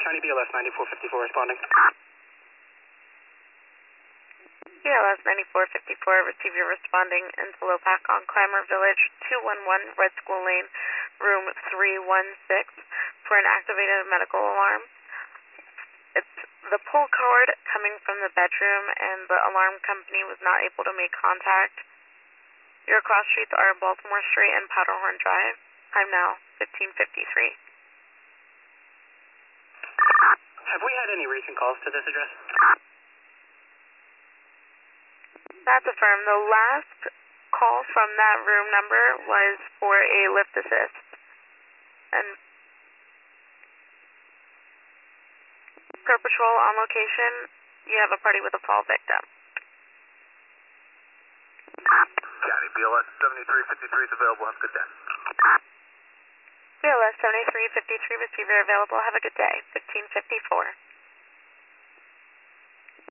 County, BLS 9454 responding. BLS 9454, receiver responding into Lopac on Clymer Village, 211 Red School Lane, room 316 for an activated medical alarm. It's the pull cord coming from the bedroom and the alarm company was not able to make contact. Your cross streets are Baltimore Street and Powderhorn Drive. Time now 15:53. Have we had any recent calls to this address? That's affirmed. The last call from that room number was for a lift assist. And per patrol on location, you have a party with a fall victim. County, BLS 7353 is available. Have a good day. BLS 7353, receiver available. Have a good day. 15:54.